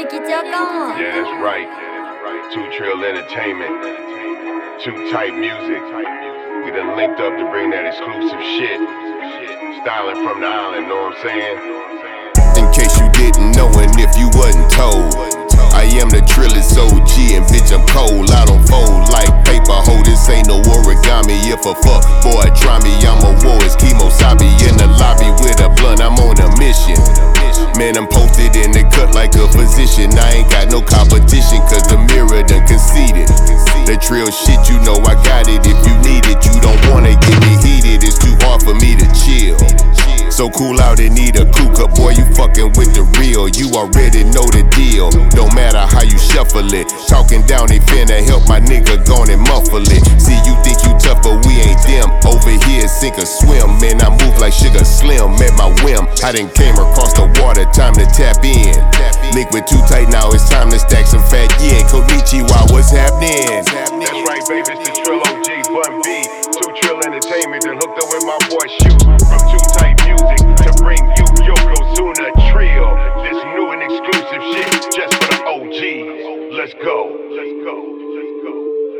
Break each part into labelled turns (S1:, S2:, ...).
S1: Yeah, that's right. 2 Trill Entertainment, 2 Type Music. We done linked up to bring that exclusive shit. Styling from the island, know what I'm saying? In case you didn't know and if you wasn't told, I am the Trillest OG and bitch I'm cold. I don't fold like paper, ho, this ain't no origami. If a fuck boy try me, I'm a war, it's Kemosabe in the lobby with a blunt, I'm on a mission. Man, I'm posted in the cut like a physician. I ain't got no competition, cause the mirror done conceded. The Trill shit, you know I got it. If you need it, you don't wanna get me heated. It's too hard for me to chill. So cool out and need a cool cup, boy, you fucking with the real. You already know the deal, don't matter how you shuffle it. Talking down, they finna help my nigga gone and muffle it. See, you think you tough, but we ain't them. Over here, sink or swim, man, I move like Sugar Slim, at my whim. I done came across the water, time to tap in. Liquid too tight, now it's time to stack some fat yen. Konnichiwa, what's happening? That's right, baby, it's the Trill OG, Bun B. 2 Trill Entertainment, then hooked up with my boy Shoot from 2 Type Music to bring you Yokozuna Trill. This new and exclusive shit just for the OGs. Let's go. Let's go. Let's go.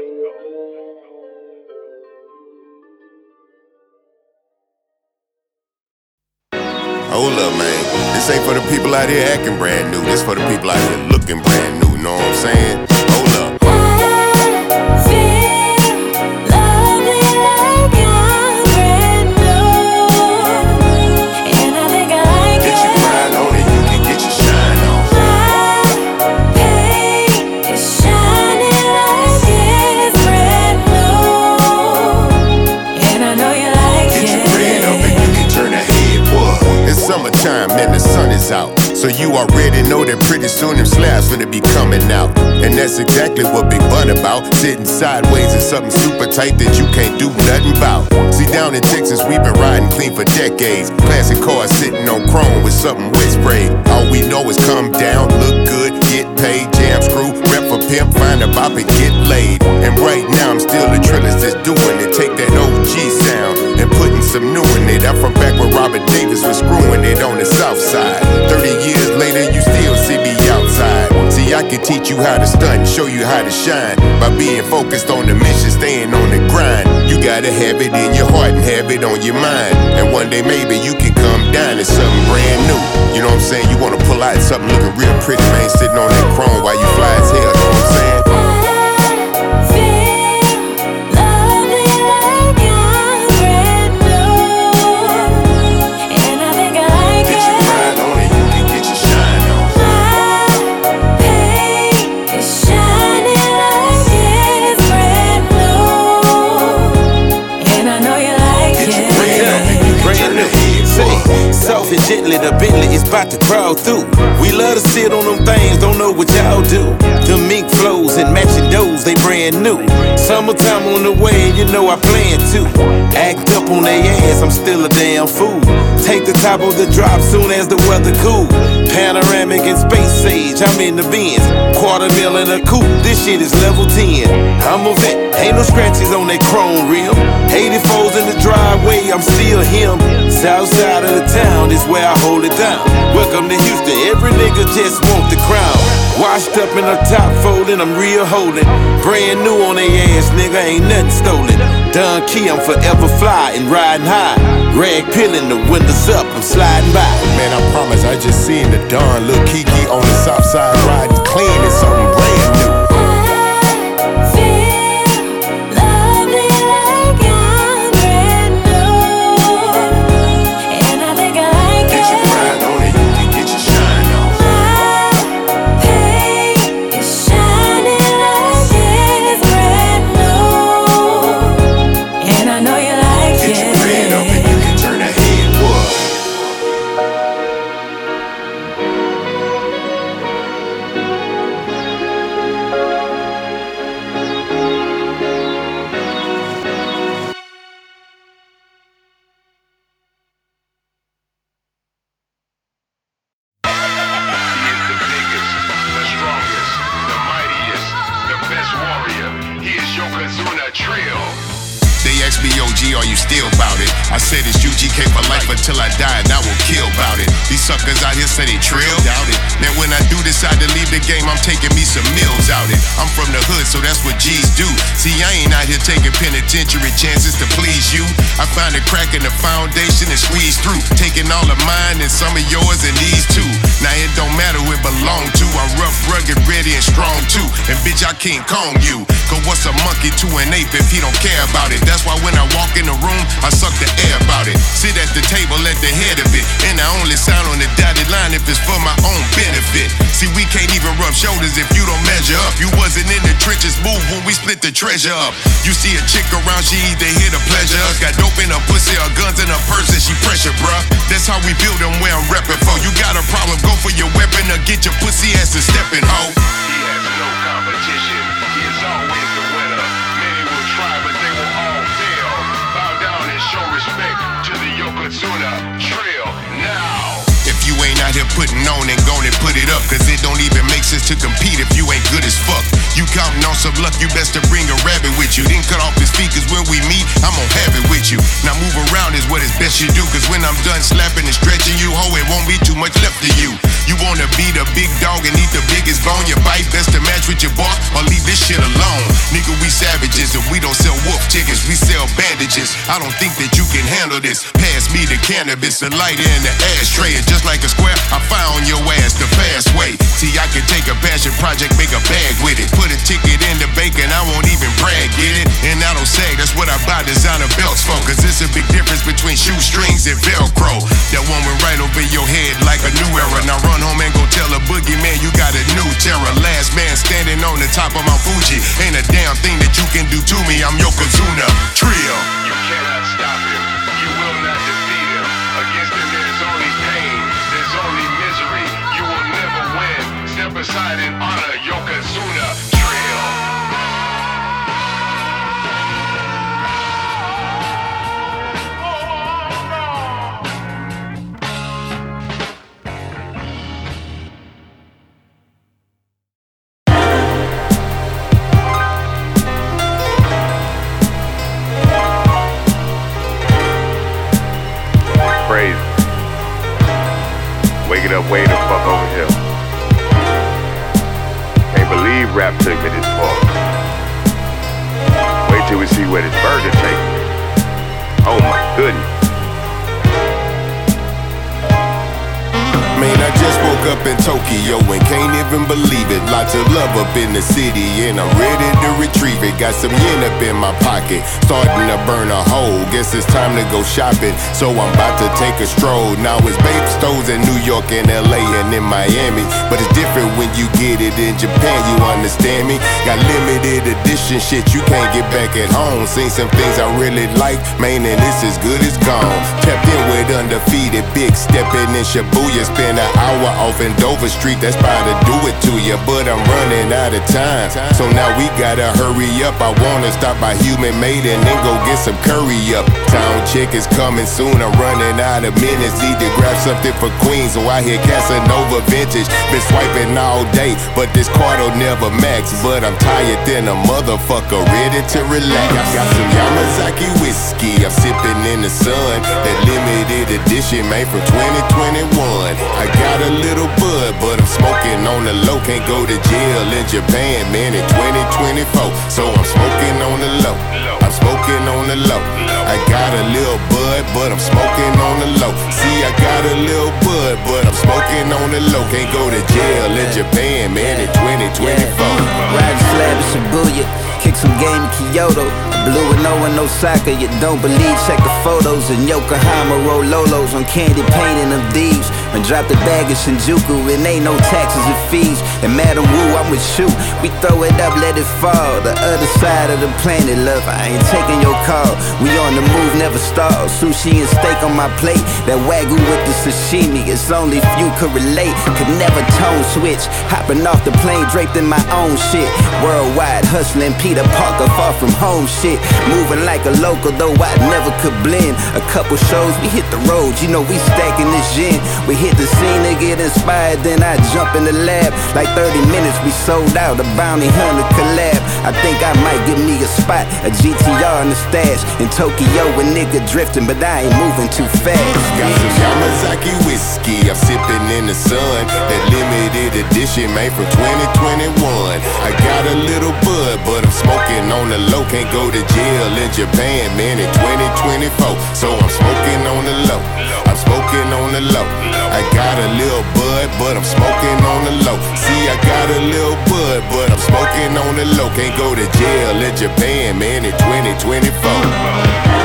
S1: Hold up, man. This ain't for the people out here acting brand new. This for the people out here looking brand new. Know what I'm saying? Hold up. Summertime and the sun is out, so you already know that pretty soon them slabs finna be coming out. And that's exactly what Big Bun about. Sitting sideways in something super tight that you can't do nothing about. See, down in Texas we've been riding clean for decades. Classic cars sitting on chrome with something wet spray. All we know is come down, look good, get paid, jam screw, rep for pimp, find a bop and get laid. And right now I'm still the Trillest that's doing it. Take that OG sound and putting some new in it. I'm from back where Robert Davis was screwing it on the south side. 30 years later, you still see me outside. See, I can teach you how to stunt and show you how to shine by being focused on the mission, staying on the grind. You gotta have it in your heart and have it on your mind. And one day maybe you can come down to something brand new. You know what I'm saying? You wanna pull out something looking real pretty, man, sitting on that chrome while you fly as hell. You know what I'm saying?
S2: Soft and gently, the Bentley is about to crawl through. We love to sit on them things, don't know what y'all do. The mink flows and matching those, they brand new. Summertime on the way, you know I plan to act up on they ass, I'm still a damn fool. Take the top of the drop soon as the weather cool. Panoramic and space sage, I'm in the Benz. $250,000 in a coupe, this shit is level 10. I'm a vet, ain't no scratches on that chrome rim. 84's in the driveway, I'm still him. South side of the town is where I hold it down. Welcome to Houston, every nigga just want the crown. Washed up in a top folding, I'm real holding. Brand new on they ass, nigga, ain't nothing stolen. Don Key, I'm forever fly and riding high. Rag peeling, the windows up, I'm sliding by.
S1: Man, I promise, I just seen the Don Lil Kiki on the south side riding clean and something brand new. Yokozuna Trill. They ask me, OG, are you still about it? I said it's UGK for life until I die, and I will kill about it. These suckers out here say they trill, doubt it. Man, when I do decide to leave the game, I'm taking me some meals out it. I'm from the hood, so that's what G's do. See, I ain't out here taking penitentiary chances to please you. I find a crack in the foundation and squeeze through, taking all of mine and some of yours and these too. Now it don't matter who it belong to. I'm rough, rugged, ready, and strong too. And bitch, I King Kong you. Cause what's a monkey to an ape if he don't care about it? That's why when I walk in the room, I suck the air about it. Sit at the table at the head of it, and I only sign on the dotted line if it's for my own benefit. See, we can't even rub shoulders if you don't measure up. You wasn't in the trenches, move when we split the treasure up. You see a chick around, she either here to pleasure us, got dope in her pussy or guns in her purse and she pressure, bruh. That's how we build them where I'm reppin' for. You got a problem, go for your weapon or get your pussy ass to steppin', ho. He has no competition, he is always the winner. Many will try, but they will all fail. Bow down and show respect to the Yokozuna Trail now. If you ain't out here putting on and gonna put it up, cause it don't even make sense to compete if you ain't good as fuck. You counting on some luck, you best to bring a rabbit with you. Then cut off his feet, cause when we meet, I'm gon' have it with you. Now move around is what it's best you do, cause when I'm done slapping and stretching you, ho, it won't be too much left of you. You wanna be the big dog and eat the biggest bone, your bite best to match with your bark, or leave this shit alone. Nigga, we savages and we don't sell wolf chickens, we sell bandages. I don't think that you can handle this. Pass me the cannabis, the lighter and the ashtray, and just like a square, I found your ass the fast way. See, I can take a passion project, make a bag with it. Put a ticket in the bank and I won't even brag, get it? And I don't sag, that's what I buy designer belts for. Cause it's a big difference between shoestrings and Velcro. That one went right over your head like a new era. Now run home and go tell a boogeyman you got a new terror. Last man standing on the top of Mount Fuji. Ain't a damn thing that you can do to me, I'm Yokozuna Trio. You cannot stop him, you will not defeat him. Against him there's only pain, there's only misery. You will never win. Step aside and honor Yokozuna Trio. Crazy. Wake it up, way the fuck over here. Can't believe rap took me this far. Wait till we see where this burger takes me. Oh my goodness.
S2: Man, I just woke up in Tokyo and can't even believe it. Lots of love up in the city and I'm ready to retrieve it. Got some yen up in my pocket, starting to burn a hole. Guess it's time to go shopping, so I'm about to take a stroll. Now it's babe stores in New York and LA and in Miami, but it's different when you get it in Japan, you understand me? Got limited edition shit you can't get back at home. Seen some things I really like, man, and it's as good as gone. Tapped in with undefeated, big stepping in Shibuya. Spend an hour off in Dover Street, that's about to do it to you, but I'm running out of time, so now we gotta hurry up. I wanna stop by Human Made and then go get some curry up. Town check is coming soon, I'm running out of minutes. Need to grab something for Queens, so I hear Casanova Vintage. Been swiping all day, but this card'll never max. But I'm tired than a motherfucker, ready to relax. Got some Yamazaki whiskey, I'm sipping in the sun. That limited edition made from 2021. I got a little bud, but I'm smoking on the low. Can't go to jail in Japan, man, in 2024. So I'm smoking on the low, I'm smoking on the low. I got a little bud, but I'm smoking on the low. See, I got a little bud, but I'm smoking on the low. Can't go to jail in Japan, man, in 2024.
S3: Ride slab in Shibuya, kick some game in Kyoto. Blue and in Osaka, you don't believe, check the photos. In Yokohama, roll Lolos on candy painting them thieves. And drop the bag in Shinjuku, and ain't no taxes and fees. And Madam Wu, I'm with you, we throw it up, let it fall. The other side of the planet, love, I ain't taking your call. We on the move, never stall. Sushi and steak on my plate, that Wagyu with the sashimi. It's only few could relate, could never tone switch. Hopping off the plane, draped in my own shit. Worldwide hustling, Peter Parker, far from home shit. Moving like a local, though I never could blend. A couple shows, we hit the road, you know we stacking this gin. We hit the scene to get inspired, then I jump in the lab. Like 30 minutes, we sold out, a bounty hunter collab. I think I might get me a spot, a GTR in the stash. In Tokyo, a nigga drifting, but I ain't moving too fast.
S2: Got some Yamazaki whiskey, I'm sipping in the sun. That limited edition made from 2021. I got a little bud, but I'm smoking on the low. Can't go to jail in Japan, man, in 2024. So I'm smoking on the low, I'm smoking on the low. I got a little bud, but I'm smoking on the low. See, I got a little bud, but I'm smoking on the low. Can't go to jail in Japan, man, in 2024.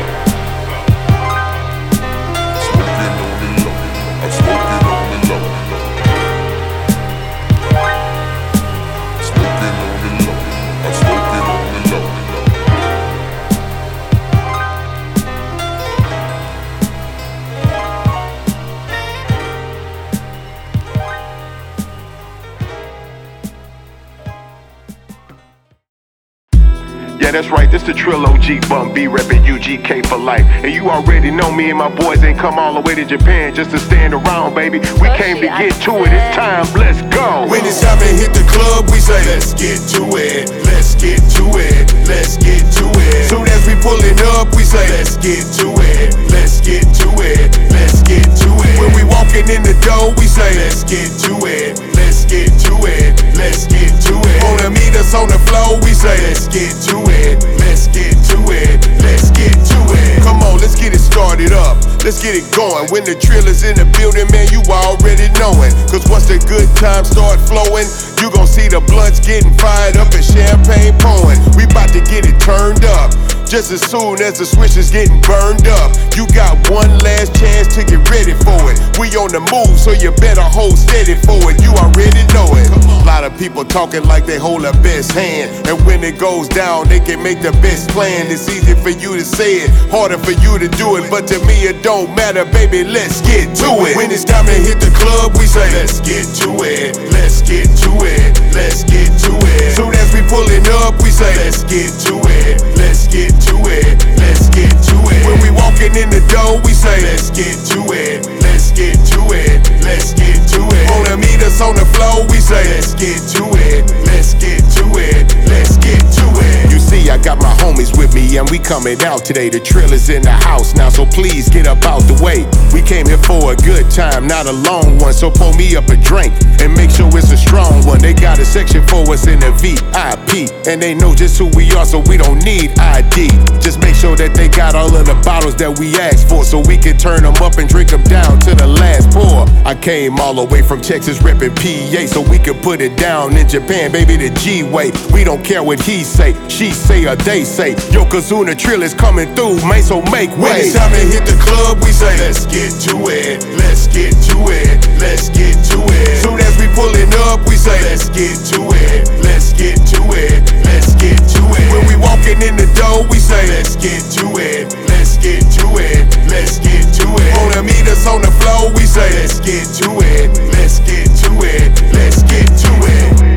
S1: Yeah, that's right, this the Trill OG Bump B reppin' UGK for life. And you already know me and my boys ain't come all the way to Japan just to stand around, baby. We came to get to it, it's time, let's go.
S2: When it's time to hit the club, we say, let's get to it, let's get to it, let's get to it. Soon as we pullin' up, we say, let's get to it, let's get to it, let's get to it. When we walking in the door, we say, let's get to it, let's get to it, let's get to it. Wanna meet us on the floor, we say, let's get to it, let's get to it, let's get to it. Come on, let's get it started up, let's get it going. When the Trill is in the building, man, you already knowin'. Cause once the good times start flowing, you gon' see the blunts getting fired up and champagne pouring. We bout to get it turned up, just as soon as the switch is getting burned up. You got one last chance to get ready for it. We on the move, so you better hold steady for it. You already know it. A lot of people talking like they hold a best hand, and when it goes down, they can make the best plan. It's easy for you to say it, harder for you to do it, but to me it don't matter, baby, let's get to it. When it's time to hit the club, we say, let's get to it, let's get to it, let's get to it. Soon as we pullin' up, we say, let's get to it, let's get to it, let's get to it. When we walking in the door, we say, let's get to it, let's get to it, let's get to it. Wanna meet us on the floor, we say, let's get to it, let's get to it, let's get to it. You see, I got my homies with me and we coming out today. The Trill is in the house now, so please get up out the way. We came here for a good time, not a long one, so pour me up a drink and make sure it's a strong one. They got a section for us in the VIP, and they know just who we are, so we don't need ID. Just make sure that they got all of the bottles that we asked for, so we can turn them up and drink them down to the last pour. I came all the way from Texas reppin' PA, so we can put it down in Japan, baby, the G-way. We don't care what he say, she say, or they say. Yokozuna Trill is coming through, man, so make way. When it's time to hit the club, we say, let's get to it, let's get to it, let's get to it. Soon as we pullin' up, we say, let's get to it, let's get to it, let's get to it. When we walking in the door, we say, let's get to it, let's get to it, let's get to it. Wanna meet us on the floor, we say, let's get to it, let's get to it, let's get to it.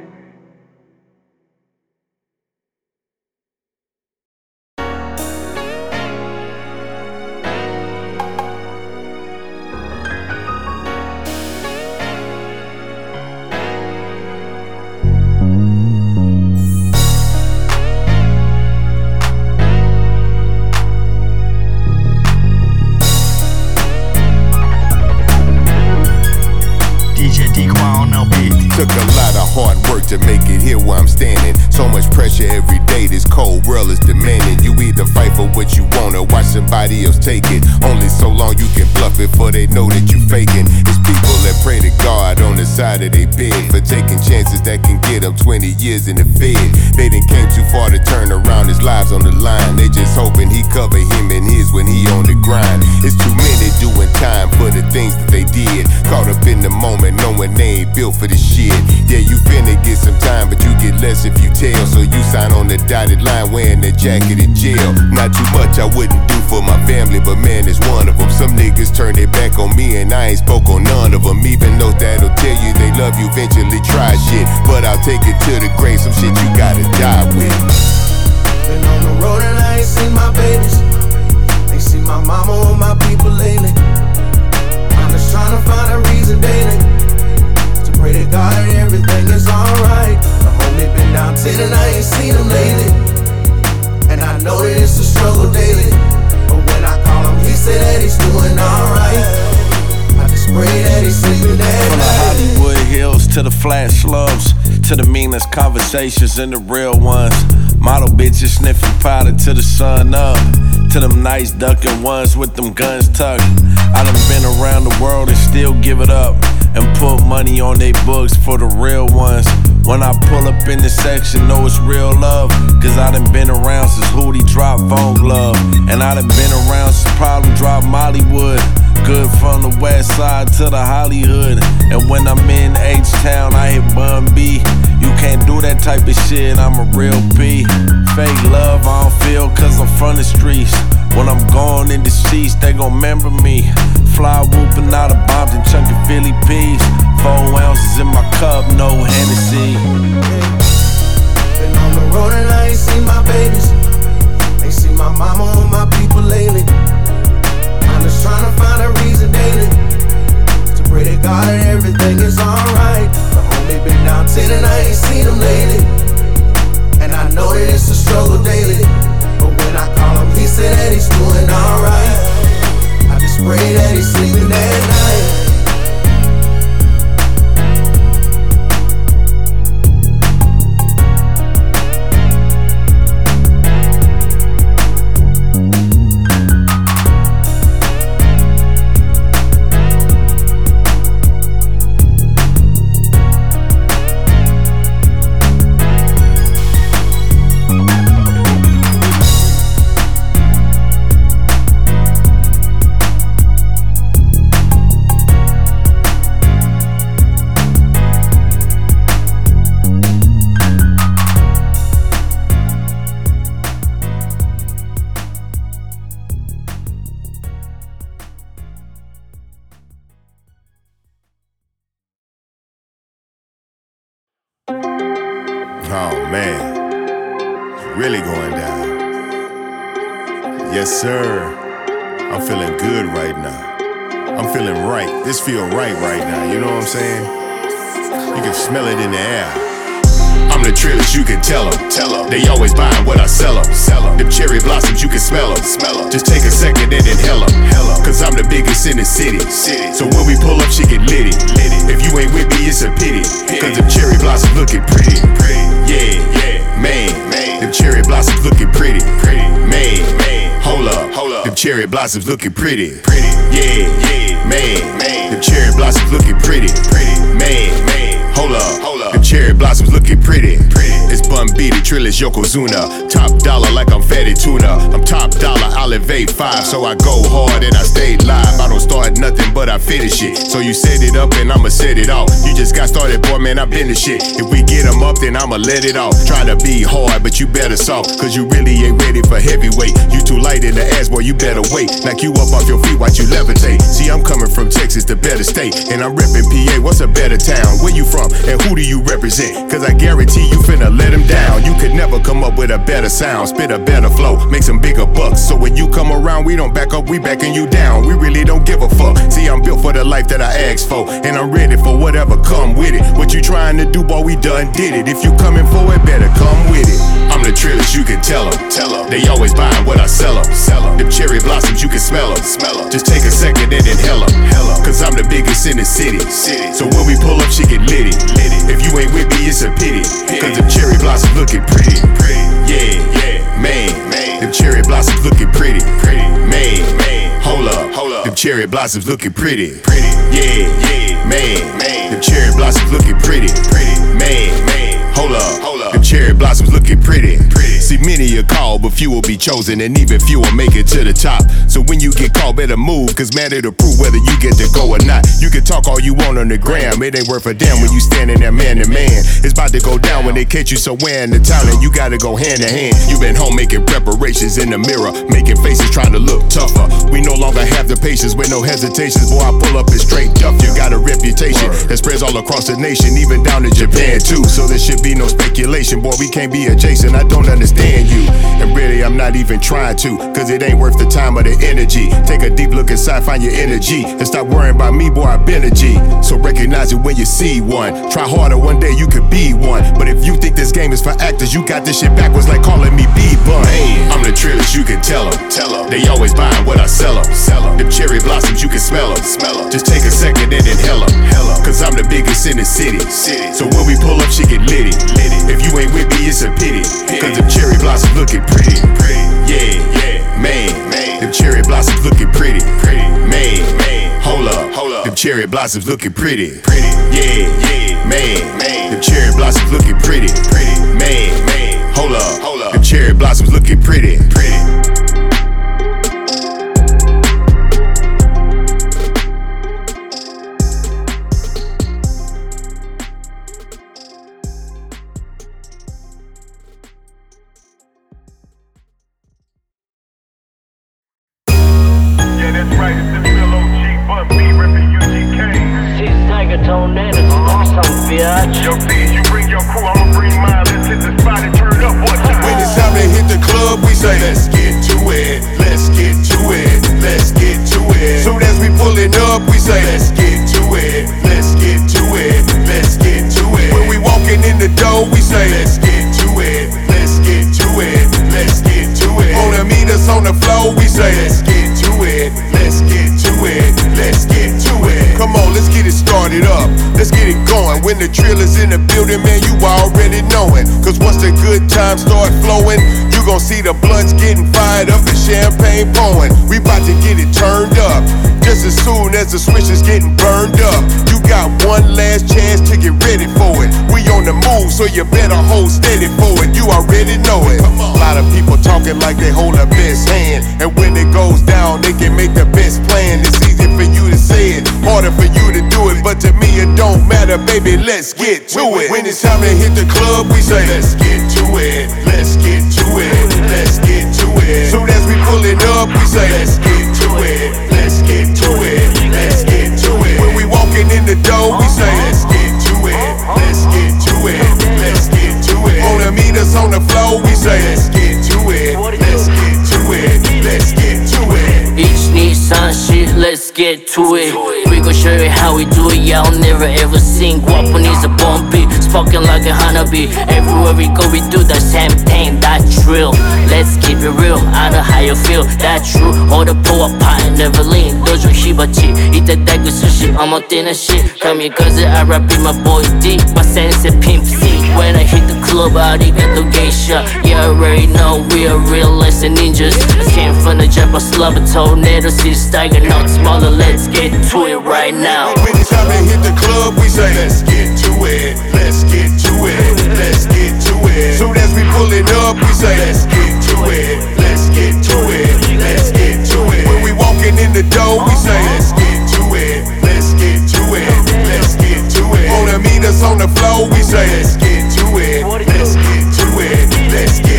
S2: Took a lot of hard work to make it here where I'm standing. So much pressure every day, this cold world is demanding. You either fight for what you want or watch somebody else take it. Only so long you can bluff before they know that you faking. It's people that pray to God on the side of their bed for taking chances that can get them 20 years in the Fed. They done came too far to turn around, his lives on the line. They just hoping he cover him and his when he on the grind. It's too many doing time for the things that they did. Caught up in the moment knowing they ain't built for this shit. Yeah, you finna get some time, but you get less if you tell. So you sign on the dotted line wearing the jacket in jail. Not too much I wouldn't do for my family, but man, it's one of them. Some niggas turn their back on me and I ain't spoke on none of them. Even though that'll tell you they love you, eventually try shit. But I'll take it to the grave, some shit you gotta die with.
S4: Been on the road and I ain't seen my babies. Ain't seen my mama or my people lately. I'm just trying to find a reason daily to pray to God and everything is alright. The homie been been down 10 and I ain't seen him lately. And I know that it's a struggle daily. But when I call him, he said that he's doing alright. I just pray that he's sleeping that
S5: From the Hollywood Hills to the flat slopes, to the meanest conversations and the real ones. Model bitches sniffing powder to the sun up, to them nice ducking ones with them guns tucked. I done been around the world and still give it up, and put money on they books for the real ones. When I pull up in the section, know it's real love, cause I done been around since Hootie dropped Von Glove. And I done been around since Problem dropped Mollywood. Good from the west side to the Hollywood. And when I'm in H-Town, I hit Bun B. You can't do that type of shit, I'm a real P. Fake love I don't feel cause I'm from the streets. When I'm gone in the sheets, they gon' remember me. Fly whooping out of bombs and chunky Philly peas. 4 ounces in my cup, no Hennessy.
S4: Been on the road and I ain't seen my babies. Ain't seen my mama or my people lately. I'm just trying to find a reason daily to pray to God that everything is alright. The homie been down 10 and I ain't seen him lately. And I know that it's a struggle daily. But when I call him, he said that he's doing alright. I just pray that he's sleeping that night.
S1: Oh man, really going down. Yes sir, I'm feeling good right now. I'm feeling right, this feel right now, you know what I'm saying? You can smell it in the air. I'm the trillest, you can tell them. They always buying what I sell them. Them cherry blossoms, you can smell them. Just take a second and inhale them. Cause I'm the biggest in the city. So when we pull up, she get litty. If you ain't with me, it's a pity. Cause them cherry blossoms looking pretty. Yeah, man. Them cherry blossoms looking pretty. Man, hold up. Them cherry blossoms looking pretty. Yeah, man. Them cherry blossoms looking pretty. Man, hold up. Them cherry blossoms looking pretty. It's Bun B, the Trillis, Yokozuna. Top dollar like I'm fatty tuna. I'm top dollar, I'll elevate 5. So I go hard and I stay live. I don't start nothing but I finish it. So you set it up and I'ma set it off. You just got started, boy, man, I been the shit. If we get them up, then I'ma let it off. Try to be hard, but you better soft. Cause you really ain't ready for heavyweight. You too light in the ass, boy, you better wait. Knock you up off your feet, watch you levitate. See, I'm coming from Texas, the better state. And I'm reppin' PA, what's a better town? Where you from and who do you represent? Cause I guarantee you finna let them down. You could never come up with a better sound. Spit a better flow, make some bigger bucks. So when you come around, we don't back up, we backing you down. We really don't give a fuck. See, I'm built for the life that I asked for. And I'm ready for whatever come with it. What you trying to do, boy, we done did it. If you coming for it, better come with it. I'm the trillest, you can tell them. They always buying what I sell them. Them cherry blossoms, you can smell them. Just take a second and inhale them. Cause I'm the biggest in the city. So when we pull up, she get litty. If you ain't with me, it's a pity. Cause them cherry blossoms looking pretty. Yeah, man. Them cherry blossoms looking pretty. Man, hold up. Them cherry blossoms looking pretty. Yeah, man. Them cherry blossoms looking pretty. Man, hold up. Them cherry blossoms looking pretty. See, many are called, but few will be chosen, and even few will make it to the top. So when you get called, better move, cause man, it'll prove whether you get to go or not. You can talk all you want on the gram, it ain't worth a damn when you standing there man to man. It's about to go down when they catch you somewhere in the town, and you gotta go hand to hand. You been home making preparations in the mirror, making faces trying to look tougher. We no longer have the patience with no hesitations. Boy, I pull up and straight duff. You got a reputation that spreads all across the nation, even down to Japan too. So there should be no speculation. Boy, we can't be adjacent. I don't understand understand you. And really, I'm not even trying to, cause it ain't worth the time or the energy. Take a deep look inside, find your energy, and stop worrying about me, boy, I've been a G. So recognize it when you see one. Try harder, one day you could be one. But if you think this game is for actors, you got this shit backwards like calling me B-Bun. I'm the trillest, you can tell them. They always buying what I sell them. Them cherry blossoms, you can smell them. Just take a second and inhale them. Cause I'm the biggest in the city. So when we pull up, shit get litty. If you ain't with me, it's a pity. Cause them cherry blossoms looking pretty. Yeah, man. Them cherry blossoms looking pretty. Man, hold up. Them cherry blossoms looking pretty. Yeah, man. Them cherry blossoms looking pretty. Man, hold up. Them cherry blossoms looking pretty.
S6: Yo, please, you bring your crew, I'ma bring mine. Let's hit the spot and turn up one time.
S1: When it's time to hit the club, we say, let's get to it, let's get to it, let's get to it. Soon as we pulling up, we say, let's get to it, let's get to it, let's get to it. When we walking in the door, we say, let's get to it, let's get to it, let's get to it. Wanna meet us on the floor, we say, let's get to it, let's get to it, let's get to it. Come on, let's get it started up, let's get it going. When the drill is in the building, man, you already knowin'. Cause once the good times start flowing, you gon' see the blunts getting fired up and champagne pouring. We bout to get it turned up, just as soon as the switch is getting burned up. You got one last chance to get ready for it. We on the move, so you better hold steady for it. You already know it. A lot of people talking like they hold the best hand, and when it goes down, they can make the best plan. It's easy for you to say it, harder for you to do it, but to me it don't matter, baby, let's get to it. When it's time to hit the club, we say, let's get to it, let's get to it, let's get to it. Soon as we pull it up, we say, let's get to it, let's get to it, let's get to it. When we walking in the door, we say, let's get to it, let's get to it, let's get to it. Wanna meet us on the floor, we say, let's get to it, let's get to it, let's get to it.
S7: Each need some shit, let's get to it. We gon' show you how we do it, y'all never ever seen. Guapo needs a bumpy, sparking like a honeybee. Everywhere we go, we do the same thing, that drill. Let's keep it real, I know how you feel, that's true. All the pull up pie and never lean. Dojo hibachi, 이따다구 sushi, I'm out in the shit. Kamikaze, I rap in my boy D, my sense pimp C. When I hit the club, arigato geisha. Yeah, I already know we are real lesson ninjas. Came from the Japanese slum, tornado, see stagger, not smaller. Let's get to it right now.
S1: When it's time to hit the club, we say, let's get to it, let's get to it, let's get to it. Soon as we pull it up, we say, let's get to it, let's get to it, let's get to it. When we walking in the door, we say, let's get to it, let's get to it, let's get to it. Wanna meet us on the floor, we say, let's get to it, let's get to it, let's get